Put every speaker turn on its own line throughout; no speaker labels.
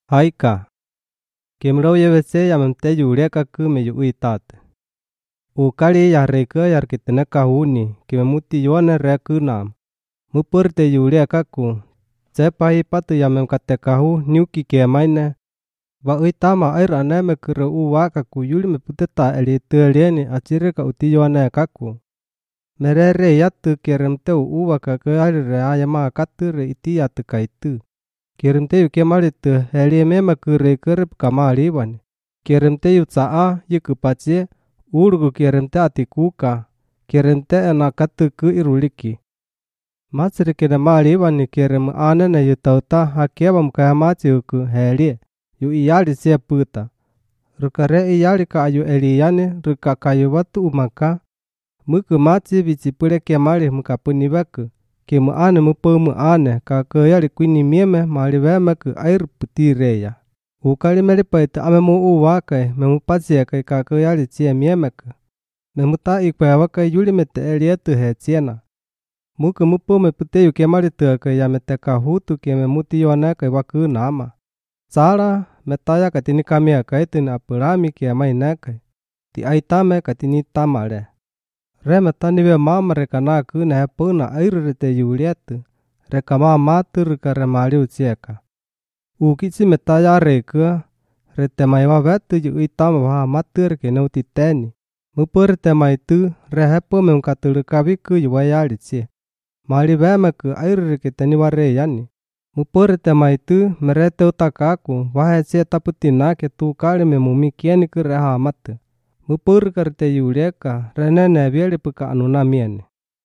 Haika, kemro yevese yamamte yureka kume yu itat. Ukali ya reka yar kitene kahuni, kememuti yone rekunam. Mupurte yureka ku. Sepai patu yamem kate kahu nyuki kemaine. Va uitama air aneme kure uwaka ku yuli me puteta eli tuelieni achireka uti yone kaku. Merere yatu keremte uwaka ke alire ayama kature iti yatu kaitu. Keremte yu kemalitu heli mema kure kerep kamaliwan. Keremte yu tsaa yu kupacie urgu keremte atikuka. Keremte enakatu ku iruliki. Masri kena maliwan ni kerem anene yu tauta hakeba mkayamaci uku heli. Yu iyali sia puta. Rukare iyali ka ayu eliyane ruka kayu watu umaka. Muku maci bicipure kemali mukapunibaku. Kemu ane mupomu ane ka kayali kwini mieme maliweme ku air putireya. Ukali melipaitu amemu uwakai memupatsia kai ka kayali cia miemeku. Memuta ikwewakai yuli mete elietu he ciena. Muku mupomu puteyu kemali tuakai yamete kahutu keme muti yonekai waku nama. Sala metaya katini kamia kaitini apurami kiamai nekai. Ti aitame katini tamale. Remetani we mama reka naku ne puna airete yuliatu. Reka mama turuka remali ucieka. Ukitsi metaya reka. Rete maiwa vetu yu itama waha matur kene utiteni. Mupurte maitu rehepo memkatulukaviku yuwayali cie. Mali wemeku airike teni wareyani. Mupurte maitu merete utakaku wahe cie taputinake tu kali memumikieni ku reha matu. Mupur karte yureka renene bieli puka anuna miene.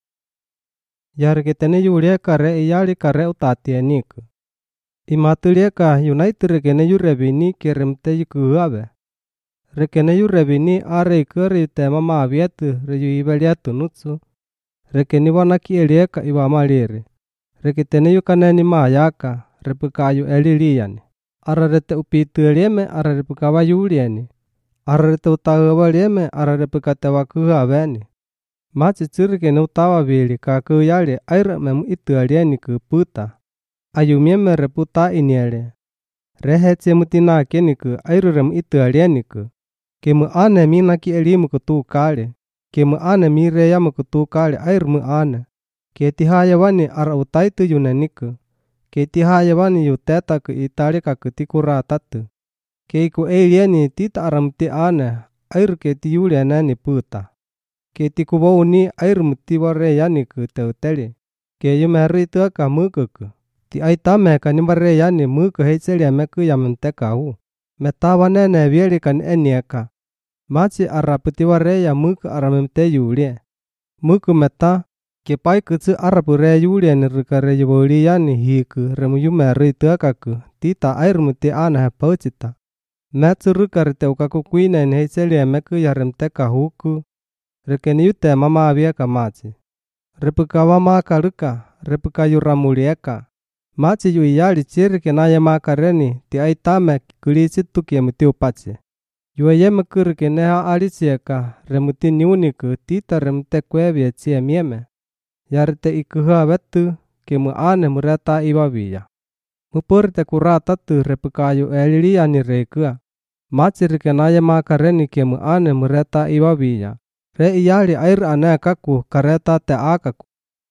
Yar ketene yureka re iyali kare utatieniku. Imaturieka united rekene yurebini keremte yukuabe. Rekene yurebini are ikere yutema mavietu reyu ibeliatu nutsu. Rekeni wanaki elieka iwamaliri. Reketene yukaneni mayaka repuka ayu eliliani. Ararete upitu elieme ararepuka wayuliani. Ararete utawa lieme ararepuka tewakuha veni. Maci cirikene utawa vili kakuyali air memu itu alieni ku puta. Ayu mieme reputa iniele. Rehe mutina keni ku air rem itu alieni ku. Kemu ane minaki elimu kutu kali. Kemu ane mireyamu kutu kali air mu ane. Keti hayawani ara utaitu yuneniku. Keti hayawani yuteta ku italika kutikura tatu. Keiku elieni tita aramti ane air keti yulianani puta. Keti kuwauni air muti wareyani ku teuteli. Keyu meri tuaka mukuku. Ti aitame kani wareyani muku heitseli meku yamantekahu. Metawanene vieli kan enieka. Maci araputi wareya muku aramemte yulie. Muku meta kepai kutsu arapure yuliani rukare yuwoliyani hiku remu yumeri tuakaku. Tita air muti ane hepaucita. Metsu rukare teukaku kuinen heitseli meku yaremteka huku. Rekeni yute mama avieka maci. Repuka wamaka luka, repuka yuramulieka. Maci yu iyali ciri kenaya makareni ti aitame kulisitu kiemuti upaci. Yu ayeme kuru keneha alisieka remuti niuniku tita remte kwevie cie mieme. Yarite ikuha vetu kemu ane mureta iwawiya. Mupurte kuratatu repuka yu eliliani rekua. Maci rikenaya makareni kemu ane mureta iwawiya. Re iyali air anekaku kareta te akaku.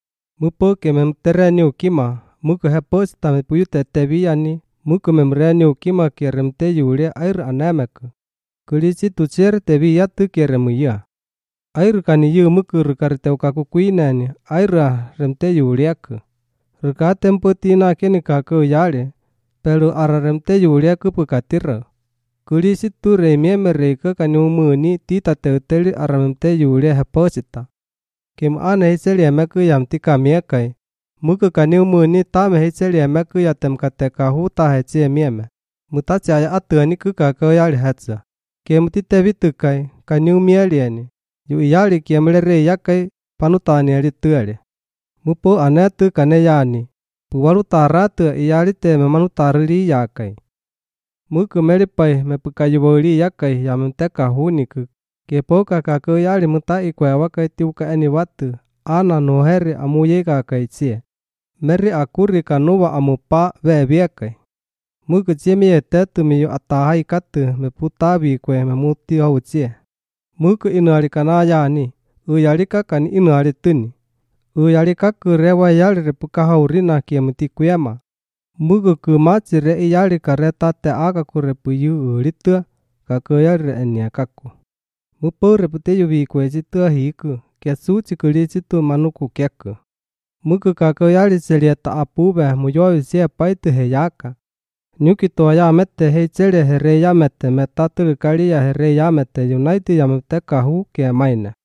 Mupo kememtereni ukima, muku heposta mepuyute teviyani, muku memreni ukima keremte yuli air anemeku. Kulisi tucer teviyatu keremuya. Air kani yu muku rukarte ukaku kuineni, aira remte yuliaku. Rukate mputina keni kaku yali, pelu ara remte yuliaku pukatira. Kulisi tu remieme reika kani umuni tita teuteli aramemte yulia heposita. Kim ane heiseli emeku yamti kamiekai. Muku kani umuni tame heiseli emeku yatem kateka huta hecie mieme. Mutaci aya atuani kukaka yali hetsa. Kim tite vitukai kani umielieni. Yu iyali kiemlere yakai panutani eli tueli. Mupo anetu kane yani. Puwalutaratu iyali te memanutarili yakai. Muku melipai mepuka yuwoli yakai yamemteka huniku. Kepoka kaku yali muta ikwewakai tiuka eni watu. Ana noheri amuyeka kai cie. Meri akuri kanuwa amupa veviekai. Mu cứ chia mi tết từ mi ata hay cắt từ me puta bi que me muti hậu chia. Mu cứ inari kana ya ni, yari ka kan inari tuni. Yari ka cứ rewa yari repuka haurina kia muti kuyama. Mu cứ machi re yari ka re tate aga ku repu yu ritua, ka ku yari re enia kaku. Mu po repute yu bi kwe chitua hiku, kia su chikuri chitu manuku keku. Mu cứ ka ku yari selia ta apube mu yo sia paitu he yaka. Nyuki toa ya mette hei tsere he re ya mette me taturu kari ya he re ya mette United ya mette kahu kia maine.